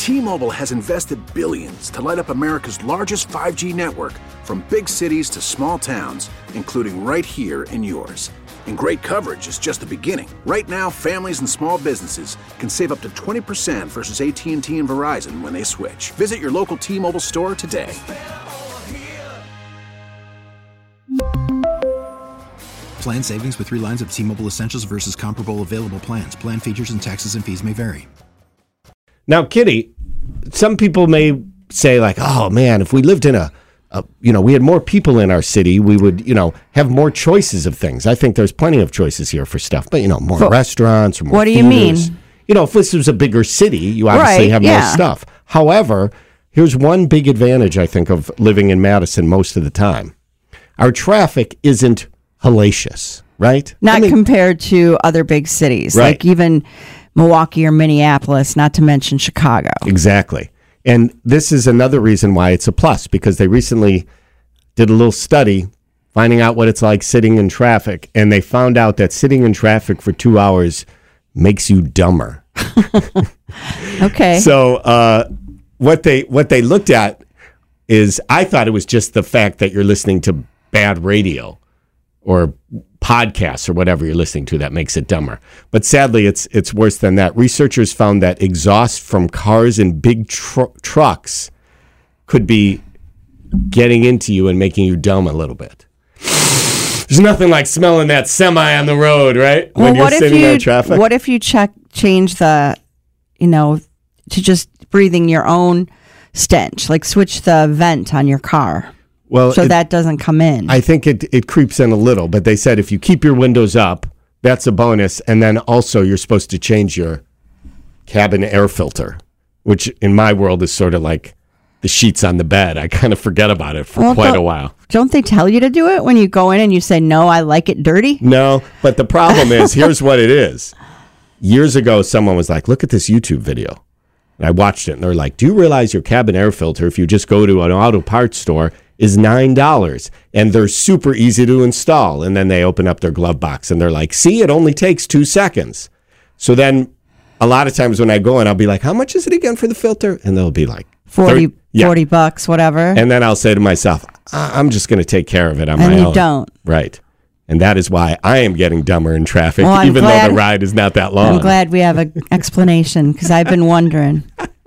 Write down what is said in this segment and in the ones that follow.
T-Mobile has invested billions to light up America's largest 5G network, from big cities to small towns, including right here in yours. And great coverage is just the beginning. Right now, families and small businesses can save up to 20% versus AT&T and Verizon when they switch. Visit your local T-Mobile store today. Plan savings with 3 lines of T-Mobile Essentials versus comparable available plans. Plan features and taxes and fees may vary. Now, Kitty, some people may say, like, oh, man, if we lived in we had more people in our city, we would, have more choices of things. I think there's plenty of choices here for stuff, but, more restaurants or more What do theaters. you mean? If this was a bigger city, you obviously have more stuff. However, here's one big advantage, I think, of living in Madison most of the time. Our traffic isn't hellacious, right? Not compared to other big cities, right. like even Milwaukee or Minneapolis, not to mention Chicago. Exactly. And this is another reason why it's a plus, because they recently did a little study finding out what it's like sitting in traffic, and they found out that sitting in traffic for 2 hours makes you dumber. Okay. So what they looked at is, I thought it was just the fact that you're listening to bad radio or podcasts or whatever you're listening to that makes it dumber. But sadly, it's worse than that. Researchers found that exhaust from cars and big trucks could be getting into you and making you dumb a little bit. There's nothing like smelling that semi on the road, right? Well, when you're sitting there in traffic. What if you change the, to just breathing your own stench, like switch the vent on your car? Well, so that doesn't come in. I think it creeps in a little, but they said if you keep your windows up, that's a bonus. And then also you're supposed to change your cabin air filter, which in my world is sort of like the sheets on the bed. I kind of forget about it for quite a while. Don't they tell you to do it when you go in and you say, no, I like it dirty? No, but the problem is, here's what it is. Years ago, someone was like, look at this YouTube video. And I watched it, and they're like, do you realize your cabin air filter, if you just go to an auto parts store, is $9, and they're super easy to install. And then they open up their glove box and they're like, see, it only takes 2 seconds. So then a lot of times when I go in, I'll be like, how much is it again for the filter? And they'll be like, $40 bucks, whatever. And then I'll say to myself, I'm just going to take care of it on my own. And you don't. Right. And that is why I am getting dumber in traffic, though the ride is not that long. I'm glad we have an explanation, because I've been wondering.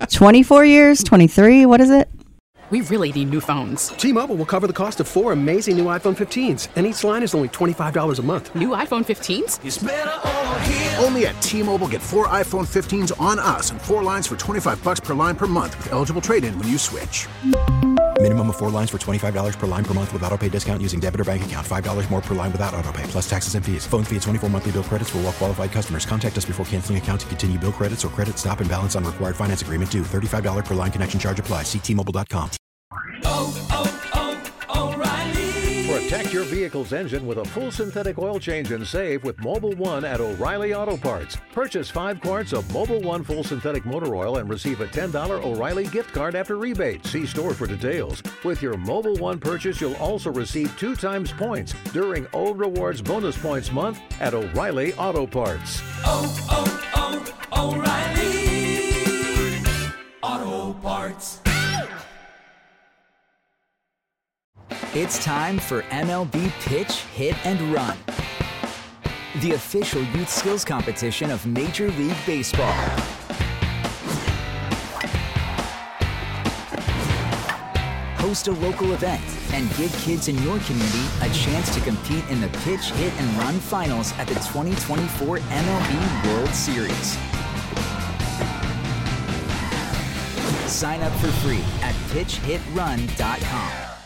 24 years, 23, what is it? We really need new phones. T-Mobile will cover the cost of 4 amazing new iPhone 15s, and each line is only $25 a month. New iPhone 15s? It's better over here. Only at T-Mobile, get 4 iPhone 15s on us and 4 lines for $25 per line per month with eligible trade-in when you switch. Minimum of 4 lines for $25 per line per month with autopay discount using debit or bank account. $5 more per line without autopay, plus taxes and fees. Phone fee at 24 monthly bill credits for well-qualified customers. Contact us before canceling account to continue bill credits or credit stop and balance on required finance agreement due. $35 per line connection charge applies. See T-Mobile.com. O'Reilly. Protect your vehicle's engine with a full synthetic oil change and save with Mobil 1 at O'Reilly Auto Parts. Purchase 5 quarts of Mobil 1 full synthetic motor oil and receive a $10 O'Reilly gift card after rebate. See store for details. With your Mobil 1 purchase, you'll also receive 2 times points during O Rewards Bonus Points Month at O'Reilly Auto Parts. O'Reilly Auto Parts. It's time for MLB Pitch, Hit, and Run, the official youth skills competition of Major League Baseball. Host a local event and give kids in your community a chance to compete in the Pitch, Hit, and Run finals at the 2024 MLB World Series. Sign up for free at pitchhitrun.com.